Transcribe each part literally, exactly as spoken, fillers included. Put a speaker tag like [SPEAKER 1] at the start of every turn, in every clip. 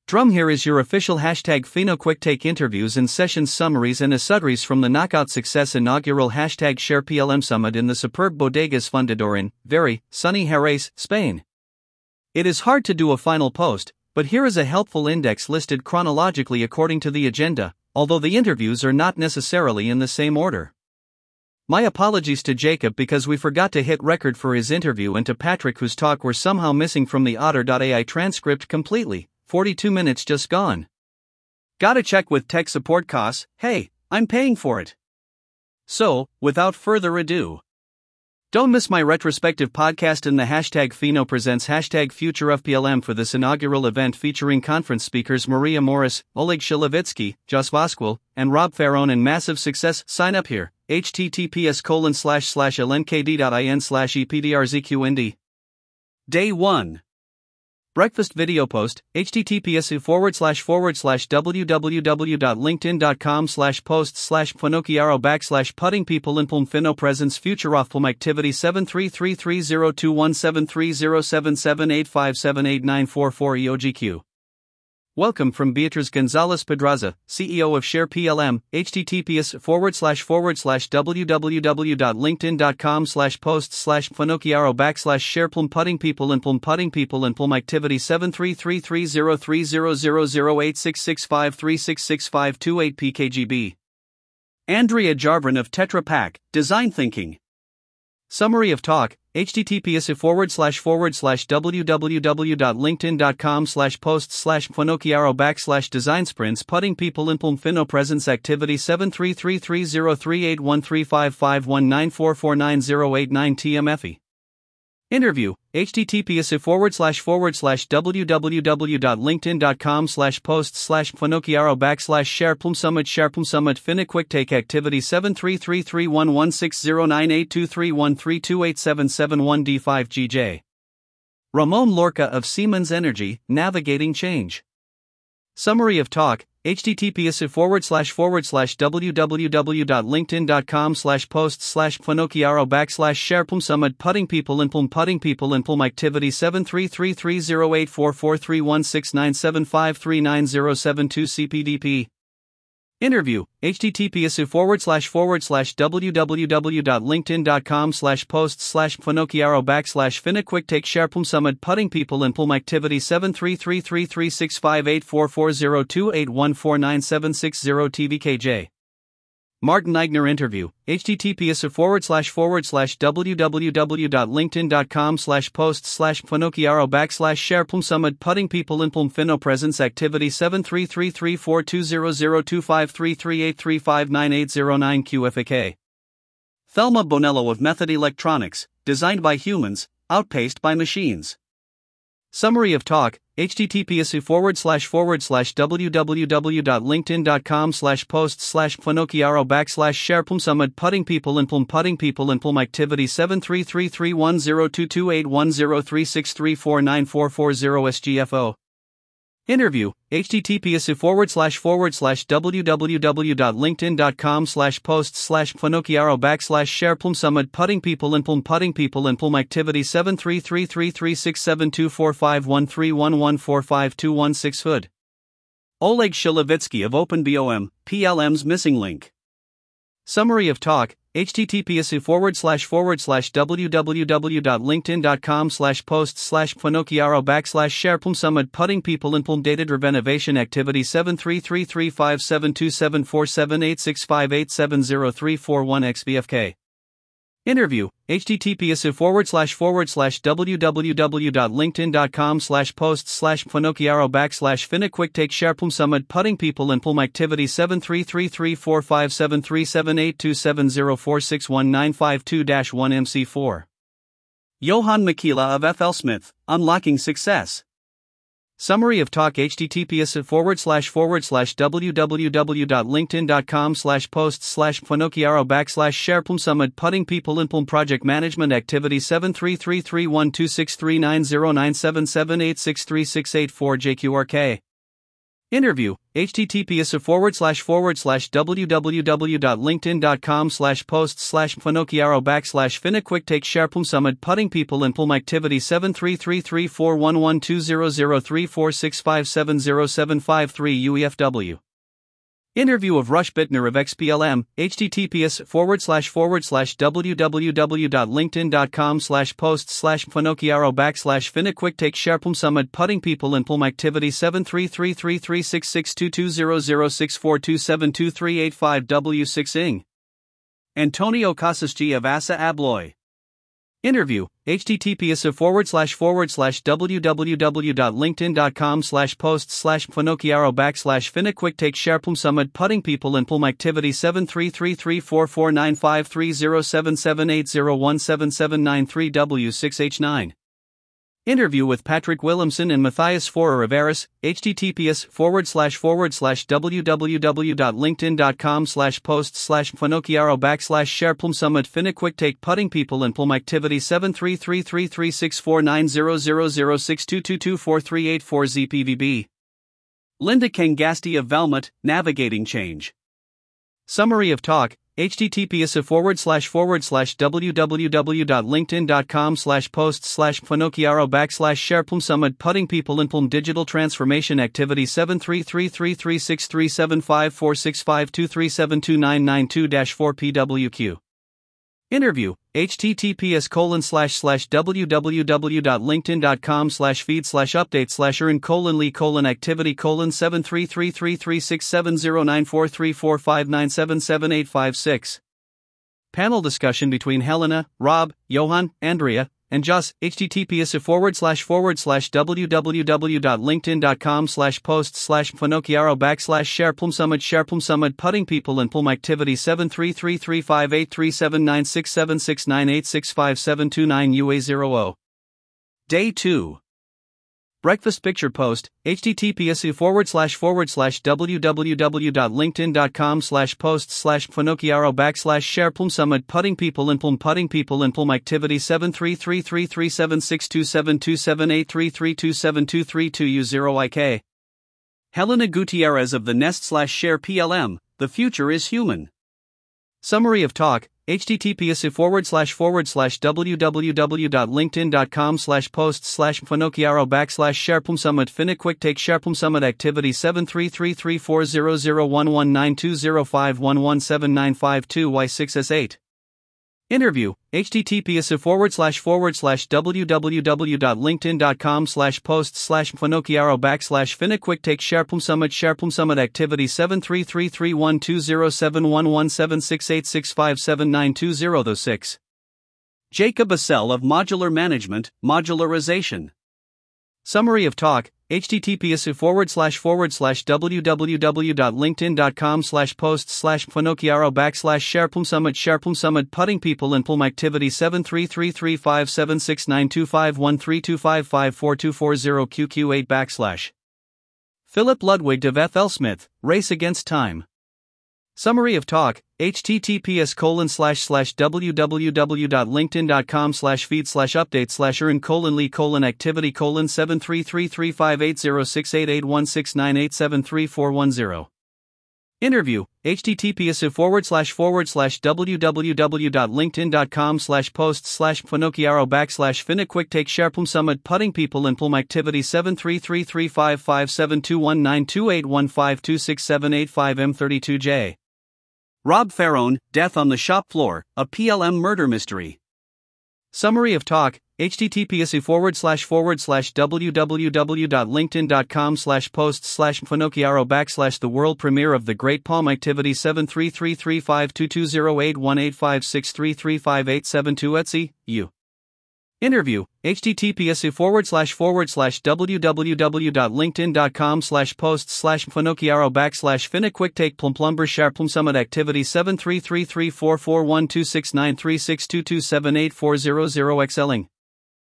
[SPEAKER 1] Drum here is your official hashtag Fino Quick Take interviews and sessions summaries and asudries from the Knockout Success inaugural hashtag Share P L M Summit in the superb Bodegas Fundador in, very, sunny Jerez, Spain. It is hard to do a final post, but here is a helpful index listed chronologically according to the agenda, although the interviews are not necessarily in the same order. My apologies to Jacob because we forgot to hit record for his interview, and to Patrick whose talk were somehow missing from the Otter dot A I transcript completely. forty-two minutes just gone. Gotta check with tech support costs, hey, I'm paying for it. So, without further ado, don't miss my retrospective podcast in the hashtag Fino presents hashtag Future of P L M for this inaugural event featuring conference speakers Maria Morris, Oleg Shilovitsky, Jos Vosquil, and Rob Farone, and massive success. Sign up here, https colon slash slash lnkd.in slash epdrzqnd. Day one. Breakfast video post, https forward slash forward slash www.linkedin.com slash post slash Pinocchiaro backslash putting people in Plum Fino presence future off Plum activity seven three three three zero two one seven three zero seven seven eight five seven eight nine four four E O G Q. Welcome from Beatriz Gonzalez Pedraza, C E O of Share P L M, https forward slash forward slash www.linkedin.com slash post slash Pinocchiaro backslash share Plum putting people in Plum putting people in Plum activity seven three three three zero three zero zero zero eight six six five three six six five two eight P K G B. Andrea Jarvin of Tetra Pak, Design Thinking. Summary of talk, https forward slash forward slash www.linkedin.com slash post slash Pinocchiaro backslash design sprints putting people in Plum Fino presence activity seven three three three zero three eight one three five five one nine four four nine zero eight nine T M F E. Interview, https forward slash forward slash www.linkedin.com slash post slash Pinocchiaro backslash share Plum Summit share Plum Summit Fina Quick Take activity seven three three three one one six zero nine eight two three one three two eight seven seven one D five G J. Ramon Lorca of Siemens Energy, Navigating Change. Summary of talk, https forward slash forward slash www.linkedin.com slash post slash Pinocchiaro backslash share Plum Summit putting people in Plum putting people in Plum activity seven three three three zero eight four four three one six nine seven five three nine zero seven two C P D P. Interview, https forward slash forward slash www.linkedin.com slash post slash Pinocchiaro backslash Fina Quick Take share Plum Summit putting people in Plum activity seven three three three three six five eight four four zero two eight one four nine seven six zero T V K J. Martin Eigner interview, https forward slash forward slash www.linkedin.com slash post slash Pinocchiaro backslash share Plum Summit putting people in Plum Fino presence activity seven three three three four two zero zero two five three three eight three five nine eight zero nine Q F A K. Thelma Bonello of Method Electronics, designed by humans, outpaced by machines. Summary of talk, https forward slash forward slash www.linkedin.com slash post slash Pinocchiaro backslash share Plum Summit putting people in Plum putting people in Plum activity seven three three three one zero two two eight one zero three six three four nine four four zero S G F O. Interview, https forward slash forward slash www.linkedin.com slash post slash Pinocchiaro backslash share Plum Summit putting people in Plum putting people in Plum activity seven three three three three six seven two four five one three one one four five two one six Hood. Oleg Shilovitsky of OpenBOM, P L M's missing link. Summary of talk, https forward slash forward slash www.linkedin.com slash post slash Pinocchiaro backslash share Plum Summit putting people in Plum data driven innovation activity seven three three three five seven two seven four seven eight six five eight seven zero three four one X B F K. Interview, https forward slash forward slash www.linkedin.com slash post slash Pinocchiaro backslash Fina Quick Take share Plum Summit putting people in Plum activity seven three three three four five seven three seven eight two seven zero four six one nine five two dash one M C four. Johan Makila of F L Smith, Unlocking Success. Summary of talk, https forward slash forward slash www.linkedin.com slash post slash Pinocchiaro backslash share Plum Summit putting people in Plum project management activity seven three three three one two six three nine zero nine seven seven eight six three six eight four J Q R K. Interview, https forward slash forward slash www.linkedin.com slash post slash Finocchiaro backslash Finna quick take Sharpum Summit putting people in Pulm activity seven three three three four one one two zero zero three four six five seven zero seven five three U E F W. Interview of Rush Bittner of X P L M, https forward slash forward slash www.linkedin.com slash post slash Finocchiaro backslash Finna quick take Sharpum Summit putting people in Pulm activity seven three three three three six six two two zero zero six four two seven two three eight five W six ing. Antonio Casasgi of Assa Abloy. Interview, https forward slash forward slash www.linkedin.com slash post slash Finocchiaro backslash Finna quick take Sharpum Summit putting people in Pulm activity seven three three three four four nine five three zero seven seven eight zero one seven seven nine three W six H nine. Interview with Patrick Williamson and Matthias Forer of Eris, https forward slash forward slash www.linkedin.com slash post slash Finocchiaro backslash Sharpum Summit Finna quick take putting people in Pulm activity seven three three three three six four nine zero zero zero six two two two four three eight four Z P V B. Linda Kangasti of Valmont, Navigating Change. Summary of talk, https forward slash forward slash www.linkedin.com slash post slash Finocchiaro backslash Sharpum Summit putting people in Pulm digital transformation activity seven three three three three six three seven five four six five two three seven two nine nine two four P W Q. Interview, https colon slash slash www.linkedin.com slash feed slash update slash earn colon lee colon activity colon seven three three three three six seven zero nine four three four five nine seven seven eight five six. Panel discussion between Helena, Rob, Johan, Andrea, and Joss, https forward slash forward slash www.linkedin.com slash post slash Finocchiaro backslash Sharpum Summit Sharpum Summit putting people in Pulm activity seven three three three five eight three seven nine six seven six nine eight six five seven two nine U A zero zero. Day two. Breakfast picture post, https forward slash forward slash www.linkedin.com slash post slash Finocchiaro backslash Sharpum Summit putting people in Pulm putting people in Pulm activity seven three three three three seven six two seven two seven eight three three two seven two three two U zero I K. Helena Gutierrez of the Nest slash Share P L M, The Future is Human. Summary of talk, https forward slash forward slash www.linkedin.com slash post slash Finocchiaro backslash Sharpum Summit Finna quick take Sharpum Summit activity seven three three three four zero zero one one nine two zero five one one seven nine five two Y six S eight. Interview, https forward slash forward slash www.linkedin.com slash post slash Finocchiaro backslash Finna quick take Sharpum Summit Sharpum Summit activity seven three three three one two zero seven one one seven six eight six five seven nine two zero six. Jacob Assel of Modular Management, Modularization. Summary of talk, https forward slash forward slash www.linkedin.com slash post slash Finocchiaro backslash Sharpum Summit Sharpum Summit putting people in Pulm activity seven three three three five seven six nine two five one three two five five four two four zero Q Q eight backslash. Philip Ludwig of F L Smith, Race Against Time. Summary of talk, https colon slash slash www.linkedin.com slash feed slash update slash earn colon lee colon activity colon seven three three three five eight zero six eight eight one six nine eight seven three four one zero. Interview, https forward slash forward slash www.linkedin.com slash post slash Finocchiaro backslash Finna quick take Sharpum Summit putting people in Pulm activity seven three three three five five seven two one nine two eight one five two six seven eight five M thirty-two J. Rob Farone, Death on the Shop Floor, a P L M murder mystery. Summary of talk, https forward slash forward slash www.linkedin.com slash post slash Finocchiaro backslash the world premiere of the Great Palm activity seven three three three five two two zero eight one eight five six three three five eight seven two Etsy, U. Interview, https forward slash forward slash www.linkedin.com slash post slash Finocchiaro backslash Finna quick take Plum Plumber Sharpum Summit activity seven three three three four four one two six nine three six two two seven eight four zero zero Excelling.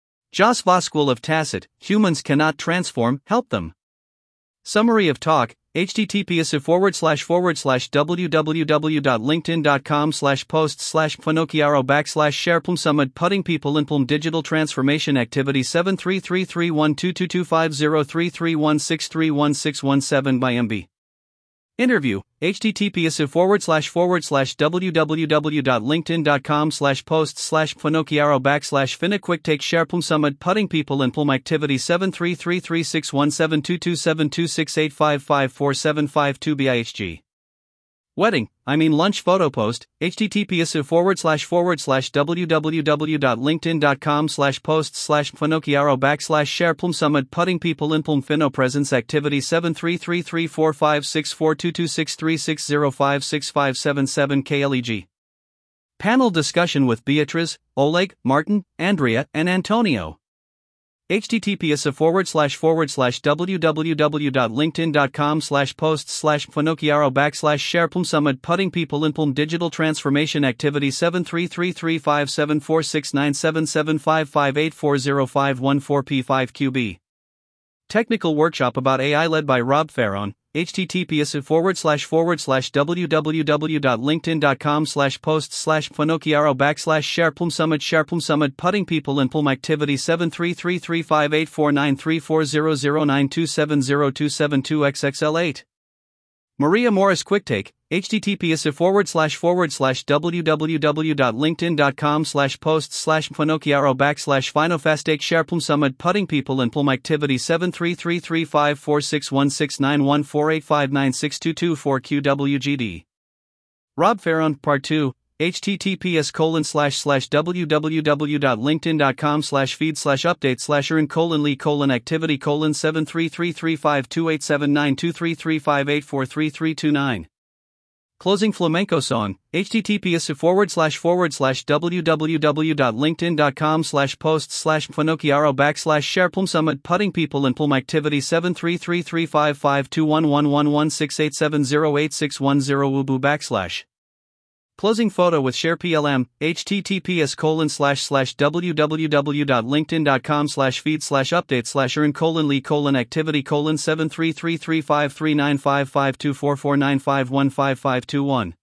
[SPEAKER 1] Jos Voskuil of Tacit, Humans Cannot Transform, Help Them. Summary of talk, https forward slash forward slash www.linkedin.com slash post slash Pinocchiaro backslash share Plum Summit Putting People in Plum Digital Transformation Activity seven three three three one two two two five zero three three one six three one six one seven by M B. Interview, https forward slash forward slash www.linkedin.com slash post slash Pinocchiaro backslash Finna Quick Take Share Plum Summit Putting People in Plum Activity seven three three three six one seven two two seven two six eight five five four seven five two B I H G. Wedding, I mean lunch photo post, https forward slash forward slash www.linkedin.com slash post slash Pinocchiaro backslash share Plum Summit Putting People in Plum Finno Presence Activity seven three three three four five six four two two six three six zero five six five seven seven K L E G. Panel discussion with Beatriz, Oleg, Martin, Andrea, and Antonio. https forward slash forward slash www.linkedin.com slash post slash Pinocchiaro backslash share Plum Summit Putting People in Plum Digital Transformation Activity seven three three three five seven four six nine seven seven five five eight four zero five one four P five Q B. Technical workshop about A I led by Rob Farron. https forward slash forward slash www.linkedin.com slash post slash Pinocchiaro backslash share Plum Summit share Plum Summit Putting People in Plum Activity seven three three three five eight four nine three four zero zero nine two seven zero two seven two X X L eight. Maria Morris Quicktake, https forward slash forward slash www.linkedin.com slash post slash Pinocchiaro backslash Finofastake share Plum Summit Putting People in Plum Activity seven three three three five four six one six nine one four eight five nine six two two four Q W G D. Rob Farron, Part two, https colon slash slash www.linkedin.com slash feed slash update slash earn colon lee colon activity colon seven three three three five two eight seven nine two three three five eight four three three two nine. Closing flamenco song, https forward slash forward slash www.linkedin.com slash post slash Pinocchiaro backslash share Plum Summit Putting People in Plum Activity seven three three three five five two one one one one six eight seven zero eight six one zero ubu backslash. Closing photo with Share P L M, https colon slash slash www.linkedin.com slash feed slash update slash earn colon lee colon activity colon seven three three three five three nine five five two four four nine five one five five two one.